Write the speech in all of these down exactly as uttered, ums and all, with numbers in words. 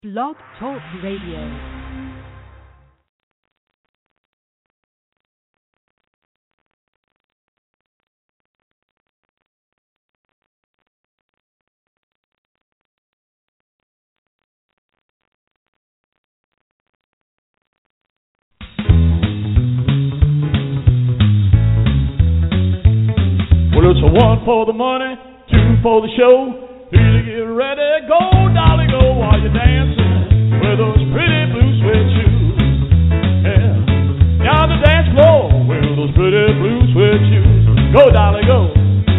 Blog Talk Radio. Well, it's a one for the money, two for the show. Three to get ready, go, dolly, go while you're dancing with those pretty blue suede shoes. Yeah, down the dance floor with those pretty blue suede shoes. Go, dolly, go.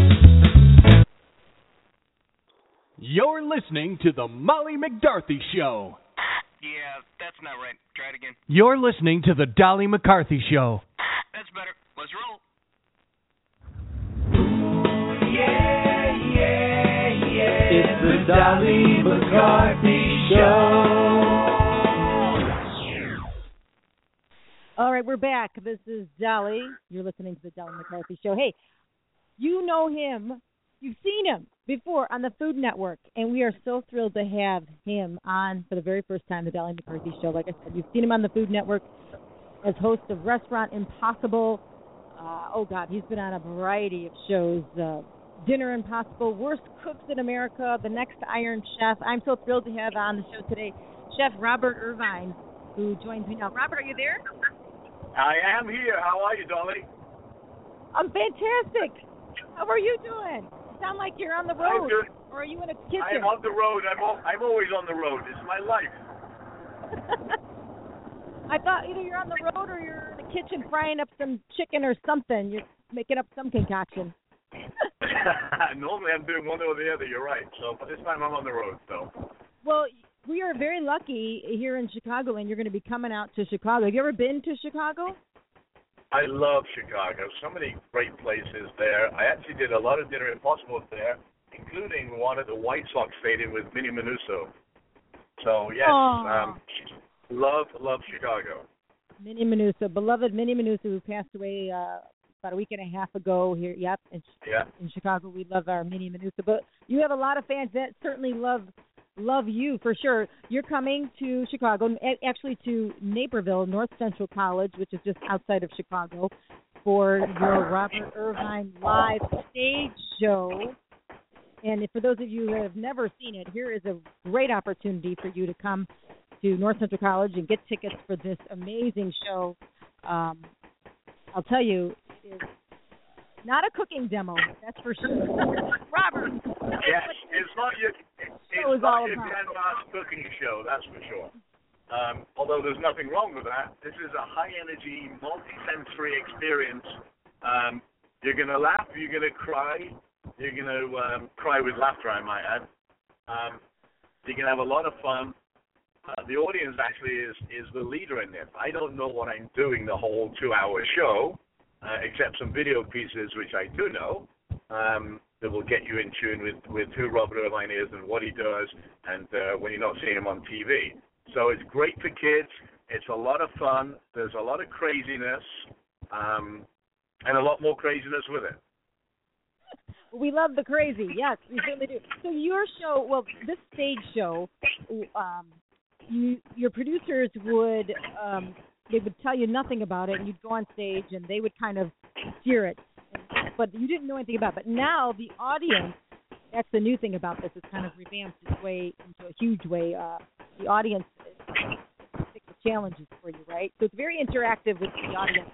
You're listening to the Molly McDarty Show. Yeah, that's not right. Try it again. You're listening to the Dolly McCarthy Show. That's better. Let's roll. It's the Dolly McCarthy Show. All right, we're back. This is Dolly. You're listening to the Dolly McCarthy Show. Hey, you know him. You've seen him before on the Food Network, and we are so thrilled to have him on for the very first time, the Dolly McCarthy Show. Like I said, you've seen him on the Food Network as host of Restaurant Impossible. Uh, oh, God, he's been on a variety of shows. Uh, Dinner Impossible, Worst Cooks in America, The Next Iron Chef. I'm so thrilled to have on the show today Chef Robert Irvine, who joins me now. Robert, are you there? I am here. How are you, Dolly? I'm fantastic. How are you doing? You sound like you're on the road. I'm good. Or are you in a kitchen? I'm on the road. I'm, al- I'm always on the road. It's my life. I thought either you're on the road or you're in the kitchen frying up some chicken or something. You're making up some concoction. Normally I'm doing one or the other, you're right. So, but this time I'm on the road, so. Well, we are very lucky here in Chicago, and you're going to be coming out to Chicago. Have you ever been to Chicago? I love Chicago. So many great places there. I actually did a lot of Dinner Impossible there, including one at the White Sox Stadium with Minnie Minuso. So, yes, um, love, love Chicago. Minnie Minuso, beloved Minnie Minuso, who passed away uh, about a week and a half ago here, yep, in, yeah. in Chicago. We love our Minnie Minuso. But you have a lot of fans that certainly love love you, for sure. You're coming to Chicago, actually to Naperville, North Central College, which is just outside of Chicago, for your Robert Irvine live stage show. And for those of you who have never seen it, here is a great opportunity for you to come to North Central College and get tickets for this amazing show. Um, I'll tell you, it's not a cooking demo, that's for sure. Robert. Yes, it's not your, it's not your grandma's cooking show, that's for sure. Um, although there's nothing wrong with that. This is a high-energy, multi-sensory experience. Um, you're going to laugh, you're going to cry. You're going to um, cry with laughter, I might add. Um, you're going to have a lot of fun. Uh, the audience actually is, is the leader in this. I don't know what I'm doing the whole two-hour show, uh, except some video pieces, which I do know, um, that will get you in tune with, with who Robert Irvine is and what he does, and uh, when you're not seeing him on T V. So it's great for kids. It's a lot of fun. There's a lot of craziness, um, and a lot more craziness with it. We love the crazy. Yes, we certainly do. So your show, well, this stage show, um, you, your producers would, um, they would tell you nothing about it, and you'd go on stage, and they would kind of steer it. But you didn't know anything about it. But now the audience, that's the new thing about this, it's kind of revamped its way into a huge way. Uh, the audience picks the challenges for you, right? So it's very interactive with the audience.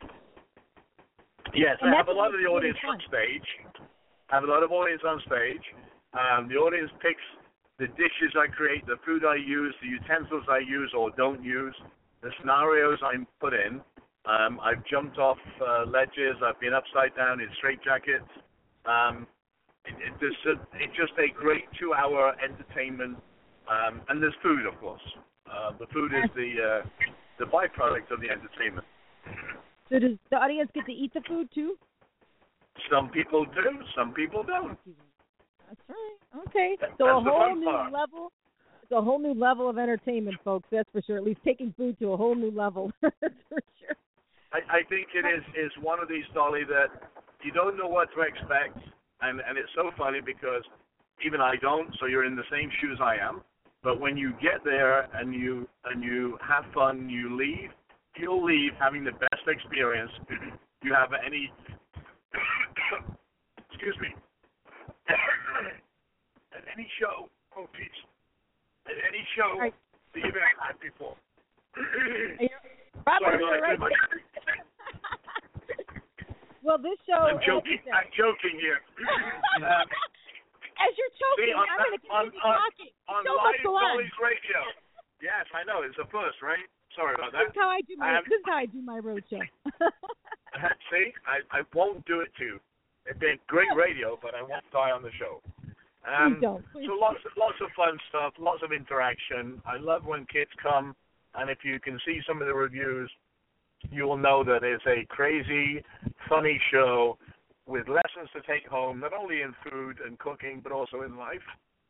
Yes, and I have a lot of the audience really on stage. I have a lot of audience on stage. Um, the audience picks the dishes I create, the food I use, the utensils I use or don't use, the scenarios I put in. Um, I've jumped off uh, ledges. I've been upside down in straitjackets. Um, it, it, it's, a, it's just a great two-hour entertainment. Um, and there's food, of course. Uh, the food is the uh, the byproduct of the entertainment. So does the audience get to eat the food, too? Some people do, some people don't. That's right. Okay. So That's a whole new part. level. It's a whole new level of entertainment, folks. That's for sure. At least taking food to a whole new level. That's for sure. I, I think it is, is one of these, Dolly, that you don't know what to expect. And, and it's so funny because even I don't, so you're in the same shoes I am. But when you get there and you and you have fun, you leave. You'll leave having the best experience you have at any. excuse me. at any show. Oh, geez. At any show right. that you've ever had before. Robert, Sorry, right. Well, this show. I'm joking. Uh, I'm joking here. um, As you're choking, see, on, I'm going to continue on, talking. On, on show live on. Foley's radio. Yes, I know. It's a first, right? Sorry about that. This is how I do my. Um, this is how I do my road show. see, I, I won't do it to you. It'd be great radio, but I won't die on the show. Um, Please don't. Please so lots, lots of fun stuff, lots of interaction. I love when kids come, and if you can see some of the reviews, you will know that it's a crazy, funny show with lessons to take home, not only in food and cooking, but also in life.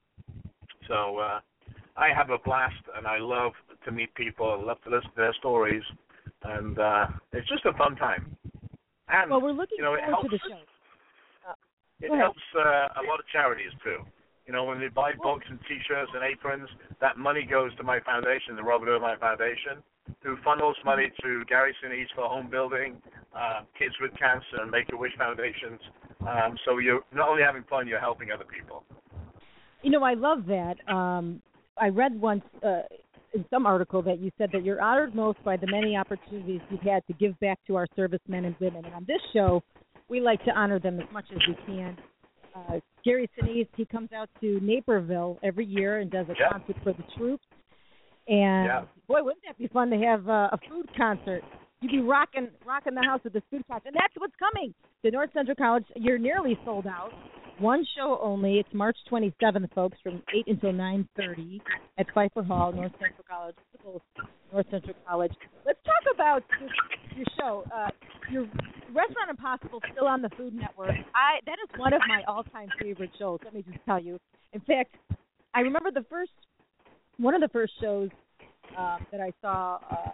So uh, I have a blast, and I love to meet people. I love to listen to their stories, and uh, it's just a fun time. And, well, we're looking you know, it forward helps, to the show. Uh, it helps uh, a lot of charities, too. You know, when they buy books and T-shirts and aprons, that money goes to my foundation, the Robert Irvine Foundation, who funnels money to Gary Sinise for home building, uh, Kids with Cancer, and Make-A-Wish Foundations. Um, so you're not only having fun, you're helping other people. You know, I love that. Um, I read once uh, in some article that you said that you're honored most by the many opportunities you've had to give back to our servicemen and women. And on this show, we like to honor them as much as we can. Uh, Gary Sinise, he comes out to Naperville every year and does a yep. concert for the troops. And, yeah. boy, wouldn't that be fun to have uh, a food concert? You'd be rocking rocking the house with this food concert. And that's what's coming to North Central College. You're nearly sold out. One show only. It's March twenty-seventh, folks, from eight until nine thirty at Pfeiffer Hall, North Central College. North Central College. Let's talk about this, your show. Uh, your Restaurant Impossible, still on the Food Network. I That is one of my all-time favorite shows, let me just tell you. In fact, I remember the first One of the first shows uh, that I saw uh,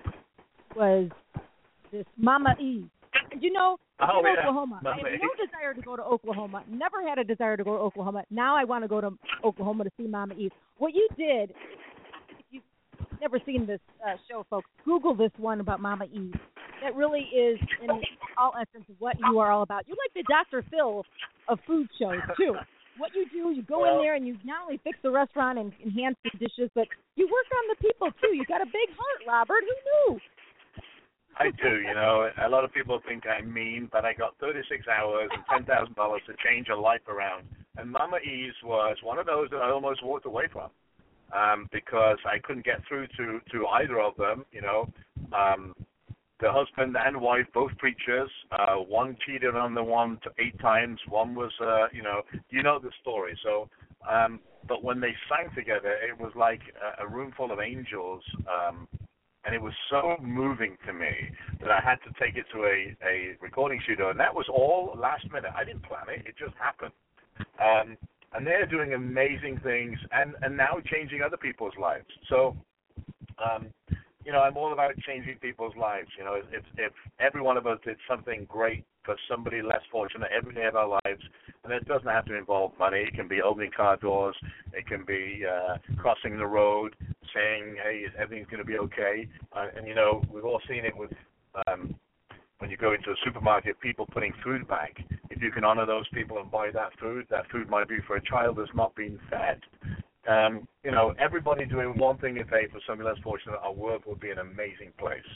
was this Mama E. And you know, oh, in yeah. Oklahoma. Mama I have E. no desire to go to Oklahoma. Never had a desire to go to Oklahoma. Now I want to go to Oklahoma to see Mama E. What you did, if you've never seen this uh, show, folks, Google this one about Mama E. That really is, in all essence, what you are all about. You're like the Doctor Phil of food shows, too. What you do, you go well, in there and you not only fix the restaurant and enhance the dishes, but you work on the people, too. You got a big heart, Robert. Who knew? I do, you know. A lot of people think I'm mean, but I got thirty-six hours and ten thousand dollars to change a life around. And Mama E's was one of those that I almost walked away from um, because I couldn't get through to, to either of them, you know. Um, the husband and wife, both preachers. Uh, one cheated on the one to eight times. One was, uh, you know, you know the story. So, um, but when they sang together, it was like a, a room full of angels. Um, And it was so moving to me that I had to take it to a, a recording studio. And that was all last minute. I didn't plan it. It just happened. Um, and they're doing amazing things and, and now changing other people's lives. So, um, you know, I'm all about changing people's lives. You know, if, if every one of us did something great for somebody less fortunate every day of our lives, and it doesn't have to involve money. It can be opening car doors. It can be uh, crossing the road, saying, hey, everything's going to be okay. Uh, and, you know, we've all seen it with um, when you go into a supermarket, people putting food back. If you can honor those people and buy that food, that food might be for a child that's not being fed. Um, you know, everybody doing one thing a day for somebody less fortunate, our world would be an amazing place.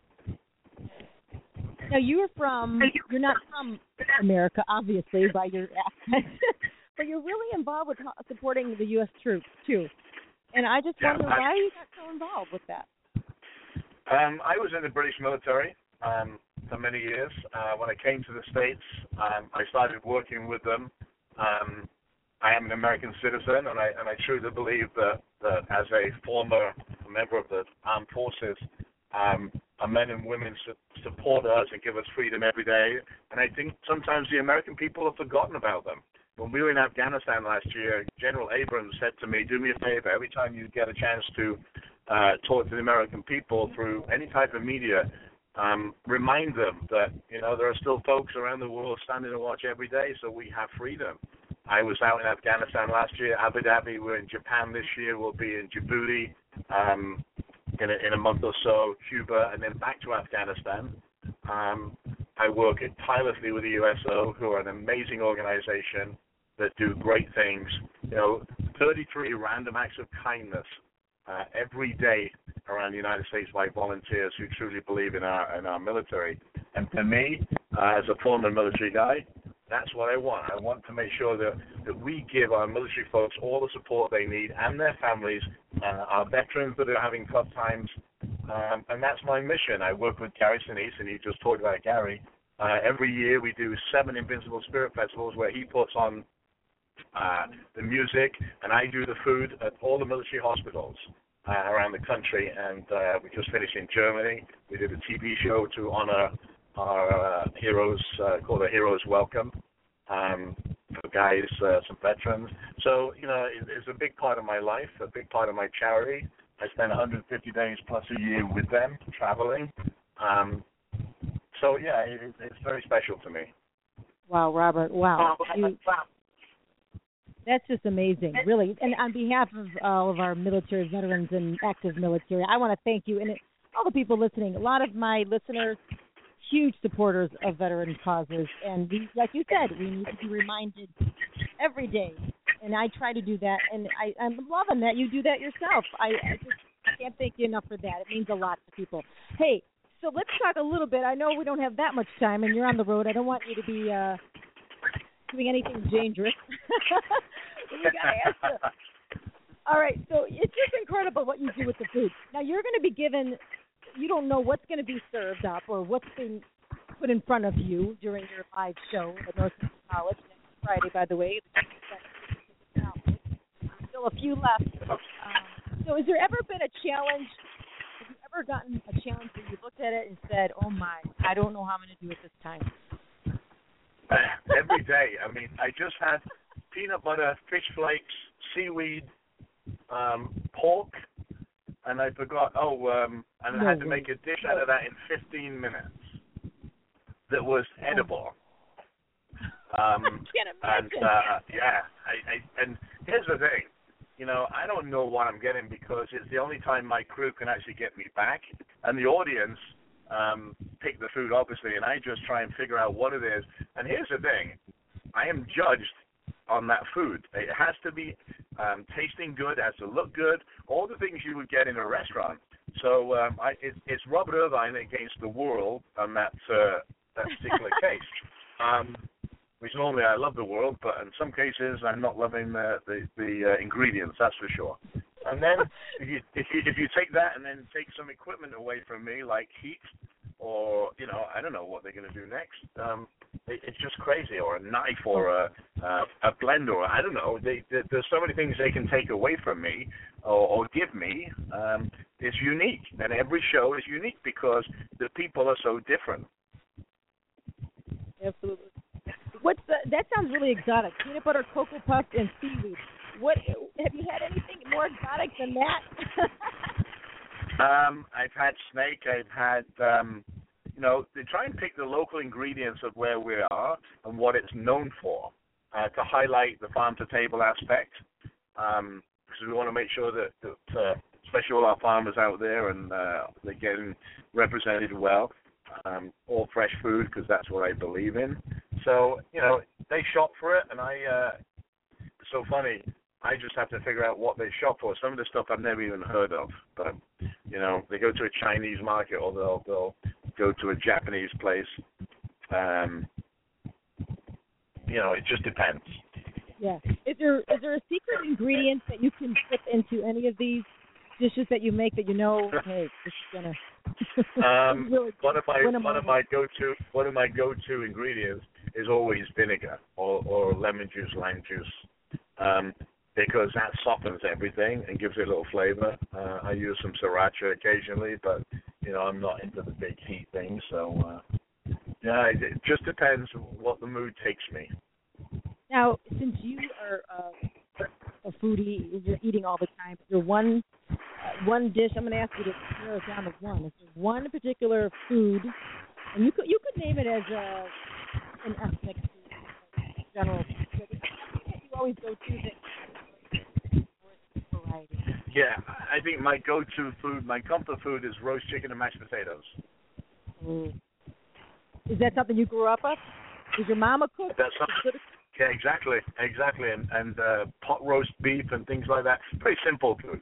Now, you're from, you're not from America, obviously, by your accent, but you're really involved with supporting the U S troops, too. And I just wonder yeah, I, why you got so involved with that. Um, I was in the British military um, for many years. Uh, when I came to the States, um, I started working with them. Um, I am an American citizen, and I and I truly believe that, that as a former member of the armed forces, um, our men and women su- support us and give us freedom every day. And I think sometimes the American people have forgotten about them. When we were in Afghanistan last year, General Abrams said to me, do me a favor, every time you get a chance to uh, talk to the American people through any type of media, um, remind them that, you know, there are still folks around the world standing to watch every day, so we have freedom. I was out in Afghanistan last year, Abu Dhabi. We're in Japan this year. We'll be in Djibouti um, in, a, in a month or so, Cuba, and then back to Afghanistan. Um, I work tirelessly with the U S O, who are an amazing organization that do great things. You know, thirty-three random acts of kindness uh, every day around the United States by volunteers who truly believe in our in our military. And for me, uh, as a former military guy, that's what I want. I want to make sure that, that we give our military folks all the support they need and their families, uh, our veterans that are having tough times, um, and that's my mission. I work with Gary Sinise, and he just talked about Gary. Uh, every year we do seven Invincible Spirit Festivals where he puts on uh, the music, and I do the food at all the military hospitals uh, around the country, and uh, we just finished in Germany. We did a T V show to honor our uh, heroes, uh, called a Heroes Welcome, um, for guys, uh, some veterans. So, you know, it, it's a big part of my life, a big part of my charity. I spend one hundred fifty days plus a year with them, traveling. Um, so, yeah, it, it's very special to me. Wow, Robert, wow. You, that's just amazing, really. And on behalf of all of our military veterans and active military, I want to thank you and all the people listening. A lot of my listeners, huge supporters of veteran causes, and we, like you said, we need to be reminded every day, and I try to do that, and I, I'm loving that you do that yourself. I, I just can't thank you enough for that. It means a lot to people. Hey, so let's talk a little bit. I know we don't have that much time, and you're on the road. I don't want you to be uh, doing anything dangerous. we gotta ask you. All right, so it's just incredible what you do with the food. Now, you're going to be given you don't know what's going to be served up or what's being put in front of you during your live show at North Central College next Friday, by the way. Still a few left. Um, so has there ever been a challenge? Have you ever gotten a challenge where you looked at it and said, oh, my, I don't know how I'm going to do it this time? Every day. I mean, I just had peanut butter, fish flakes, seaweed, um, pork, and I forgot, oh, um, and I had to make a dish out of that in fifteen minutes that was edible. Um, I can't and, imagine. uh, yeah, I, I, and here's the thing. You know, I don't know what I'm getting because it's the only time my crew can actually get me back. And the audience um, pick the food, obviously, and I just try and figure out what it is. And here's the thing. I am judged on that food. It has to be um, tasting good, it has to look good, all the things you would get in a restaurant. So um, I, it, it's Robert Irvine against the world on that, uh, that particular case. Um, which normally I love the world, but in some cases I'm not loving uh, the, the uh, ingredients, that's for sure. And then if you, if you if you take that and then take some equipment away from me, like heat, or, you know, I don't know what they're going to do next. Um, it, it's just crazy, or a knife, or a, uh, a blender, or I don't know. They, they, there's so many things they can take away from me or, or give me. Um, it's unique, and every show is unique because the people are so different. Absolutely. What's the, that sounds really exotic. Peanut butter, Cocoa Puffs, and seaweed. What have you had anything more exotic than that? um, I've had snake. I've had, um, you know, they try and pick the local ingredients of where we are and what it's known for uh, to highlight the farm-to-table aspect. Um, because we want to make sure that, that uh, especially all our farmers out there, and uh, they're getting represented well. Um, all fresh food, because that's what I believe in. So, you know, they shop for it, and I, uh, it's so funny, I just have to figure out what they shop for. Some of the stuff I've never even heard of, but, you know, they go to a Chinese market, or they'll, they'll go to a Japanese place. Um, you know, it just depends. Yeah. Is there is there a secret ingredient that you can put into any of these dishes that you make that you know, hey, this is gonna um, really one of my one, one of my go-to one of my go-to ingredients is always vinegar or, or lemon juice, lime juice, um, because that softens everything and gives it a little flavor. Uh, I use some sriracha occasionally, but you know I'm not into the big heat thing, so uh, yeah, it, it just depends what the mood takes me. Now, since you are uh, a foodie, you're eating all the time, is there one uh, one dish? I'm going to ask you to narrow it down to one. Is there one particular food, and you could you could name it as a an ethnic food, general. always go to the variety? Yeah, I think my go-to food, my comfort food, is roast chicken and mashed potatoes. Mm. Is that something you grew up with? Is your mama cook? That's something. Yeah, exactly, exactly, and and uh, pot roast beef and things like that. Very simple food.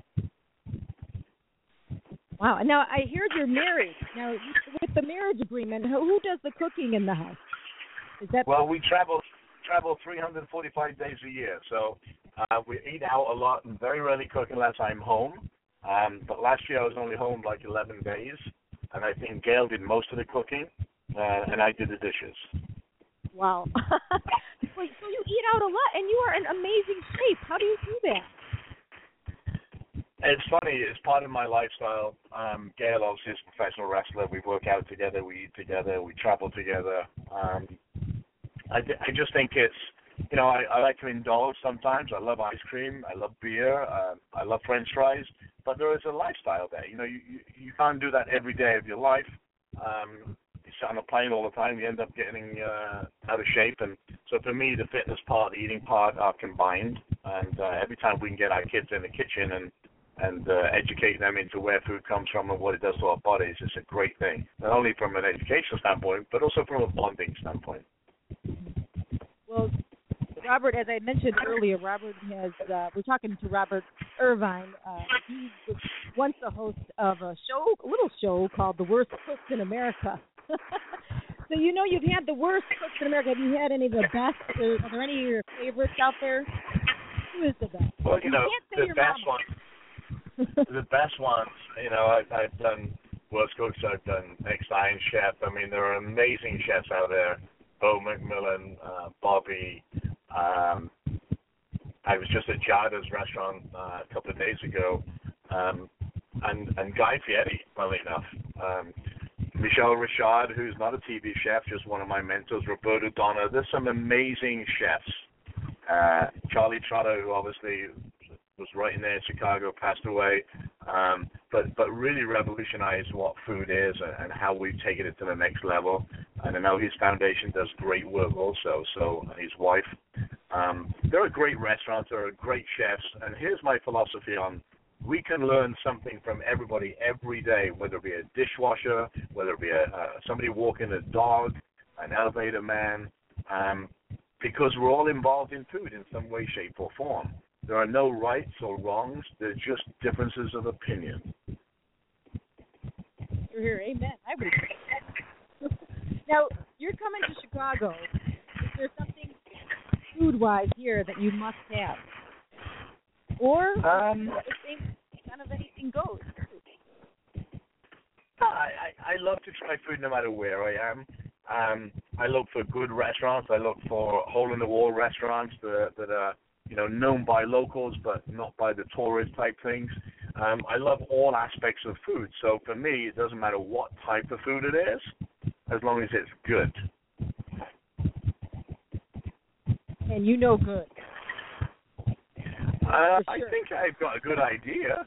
Wow. Now I hear you're married. Now with the marriage agreement, who, who does the cooking in the house? Is that well, we travel travel three hundred forty-five days a year, so uh, we eat out a lot and very rarely cook unless I'm home. Um, but last year I was only home like eleven days, and I think Gail did most of the cooking, uh, and I did the dishes. Wow. So you eat out a lot, and you are in amazing shape. How do you do that? It's funny. It's part of my lifestyle. Um, Gail obviously is a professional wrestler. We work out together. We eat together. We travel together. Um, I, I just think it's, you know, I, I like to indulge sometimes. I love ice cream. I love beer. Uh, I love French fries. But there is a lifestyle there. You know, you, you, you can't do that every day of your life. Um, you sit on a plane all the time. You end up getting uh, out of shape. And so for me, the fitness part, the eating part are combined. And uh, every time we can get our kids in the kitchen and and uh, educate them into where food comes from and what it does to our bodies, it's a great thing. Not only from an educational standpoint, but also from a bonding standpoint. Well, Robert, as I mentioned earlier, Robert has, uh, we're talking to Robert Irvine. Uh, he was once the host of a show, a little show called The Worst Cooks in America. So you know you've had the worst cooks in America. Have you had any of the best? Are there any of your favorites out there? Who is the best? Well, you, you know, the best mama. ones. The best ones, you know, I've, I've done Worst Cooks, I've done Next Iron Chef. I mean, there are amazing chefs out there. Bo McMillan, uh, Bobby. Um, I was just at Jada's restaurant uh, a couple of days ago, um, and, and Guy Fieri, funnily enough. Um, Michelle Richard, who's not a T V chef, just one of my mentors. Roberto Donna. There's some amazing chefs. Uh, Charlie Trotter, who obviously was right in there in Chicago, passed away, um, but but really revolutionized what food is and, and how we've taken it to the next level. And I know his foundation does great work also, so and his wife. Um, there are great restaurants, there are great chefs, and here's my philosophy on we can learn something from everybody every day, whether it be a dishwasher, whether it be a, uh, somebody walking a dog, an elevator man, um, because we're all involved in food in some way, shape, or form. There are no rights or wrongs. They're just differences of opinion. You're here. Amen. I would agree. Now, you're coming to Chicago. Is there something food-wise here that you must have? Or um, anything, kind of anything goes? I, I, I love to try food no matter where I am. Um, I look for good restaurants. I look for hole-in-the-wall restaurants that, that are you know, known by locals but not by the tourist type things. Um, I love all aspects of food. So for me, it doesn't matter what type of food it is, as long as it's good. And you know good. Uh, sure. I think I've got a good idea.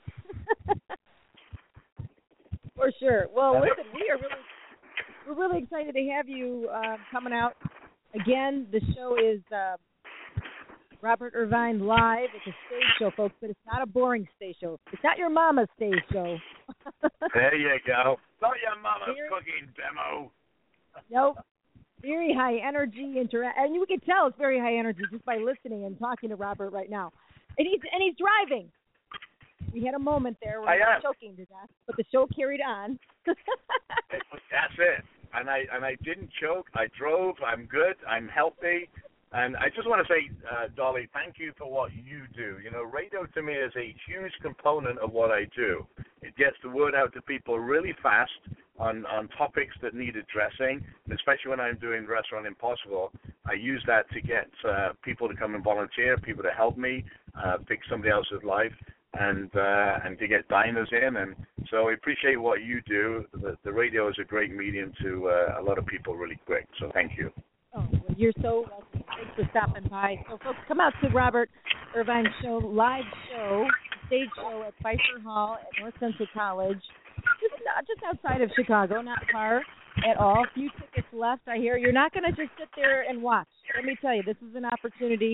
For sure. Well, listen, we are really, we're really excited to have you uh, coming out. Again, the show is uh, Robert Irvine Live. It's a stage show, folks, but it's not a boring stage show. It's not your mama's stage show. There you go. Not your mama's Very, cooking demo. Nope. Very high energy, intera- and you can tell it's very high energy just by listening and talking to Robert right now. And he's and he's driving. We had a moment there where I he was am. choking to death, but the show carried on. That's it. And I and I didn't choke. I drove. I'm good. I'm healthy. And I just want to say, uh, Dolly, thank you for what you do. You know, radio to me is a huge component of what I do. It gets the word out to people really fast on, on topics that need addressing, and especially when I'm doing Restaurant Impossible. I use that to get uh, people to come and volunteer, people to help me uh, fix somebody else's life, and uh, and to get diners in. And so I appreciate what you do. The, the radio is a great medium to uh, a lot of people really quick, so thank you. Oh, well, you're so welcome. Thanks for stopping by. So, folks, come out to Robert Irvine's show, live show, stage show at Pfeiffer Hall at North Central College, just, uh, just outside of Chicago, not far at all. A few tickets left, I hear. You're not going to just sit there and watch. Let me tell you, this is an opportunity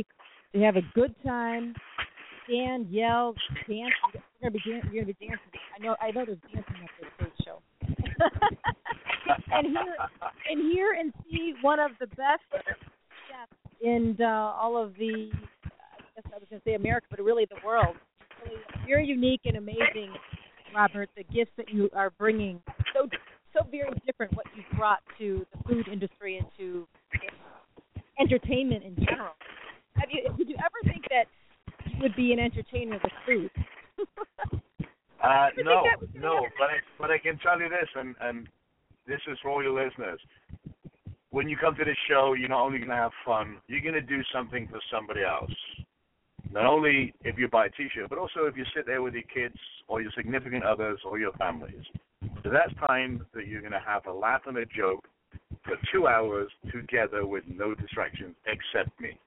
to have a good time, stand, yell, dance. You're gonna be dan- you're gonna be dancing. I know I know there's dancing at this first show. and hear and hear and see one of the best chefs in uh, all of the. I guess I was gonna say America, but really the world. Really very unique and amazing, Robert. The gifts that you are bringing, so so very different. What you've brought to the food industry and to entertainment in general. Have you? Did you ever think that you would be an entertainer with food? uh, no, no. But I, but I can tell you this, and, and this is for all your listeners. When you come to this show, you're not only going to have fun, you're going to do something for somebody else. Not only if you buy a T-shirt, but also if you sit there with your kids or your significant others or your families. So that's time that you're going to have a laugh and a joke for two hours together with no distractions except me.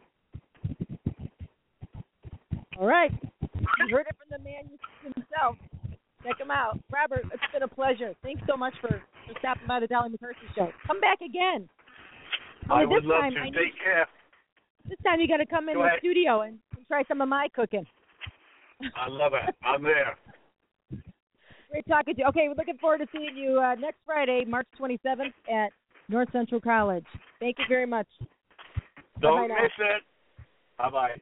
All right. You heard it from the man himself. Check him out. Robert, it's been a pleasure. Thanks so much for, for stopping by the Dolly McCarthy Show. Come back again. Only I would this love time, to. I Take need, care. This time you got to come in Go the ahead. studio and, and try some of my cooking. I love it. I'm there. Great talking to you. Okay, we're looking forward to seeing you uh, next Friday, March twenty-seventh at North Central College. Thank you very much. Don't miss it. Bye-bye.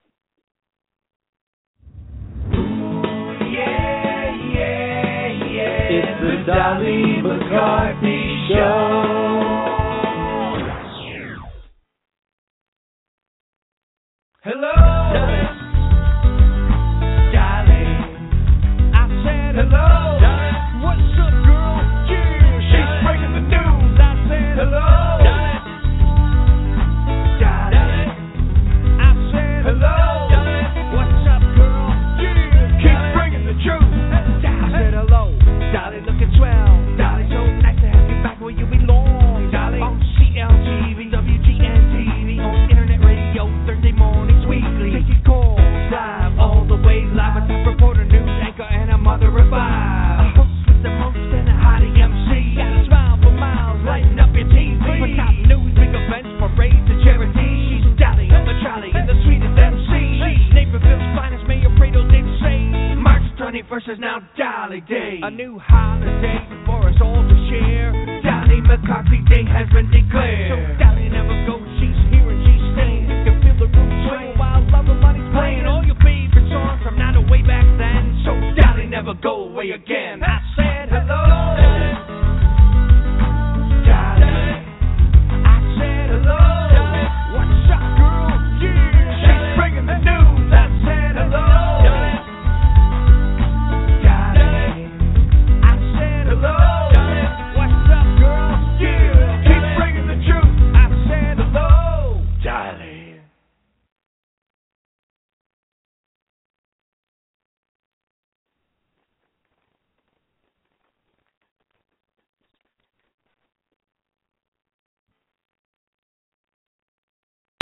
Yeah, yeah, yeah. It's the Dolly McCarthy Show. Hello, Dolly. Dolly. I said hello. Dolly. What's up, girl? Yeah, she's breaking the news. I said hello. Dolly. Dolly. I said hello. Dolly. What's up, girl? Yeah, keep bringing the truth. I said hello. Dolly, looking swell. Dolly, so nice to have you back where you belong. Dolly, on C L T V, W G N T V, on internet radio, Thursday mornings weekly. Taking calls live, all the way live. A top reporter, news anchor, and a mother of five. A host with the most and a hottie M C. Got a smile for miles, lighting up your T V. For top news, big events, parades and charities. She's Dolly on the trolley and the sweetest M C. She's Naperville's finest, Mayor Prado did say. March twenty-first is now Dolly Day. A new holiday for us all to share. Dolly McCarthy Day has been declared. So Dolly never goes, she's here and she's staying. You can feel the room swing while love and money's playing. All your favorite songs from now to way back then. So Dolly never go away again. I said hello.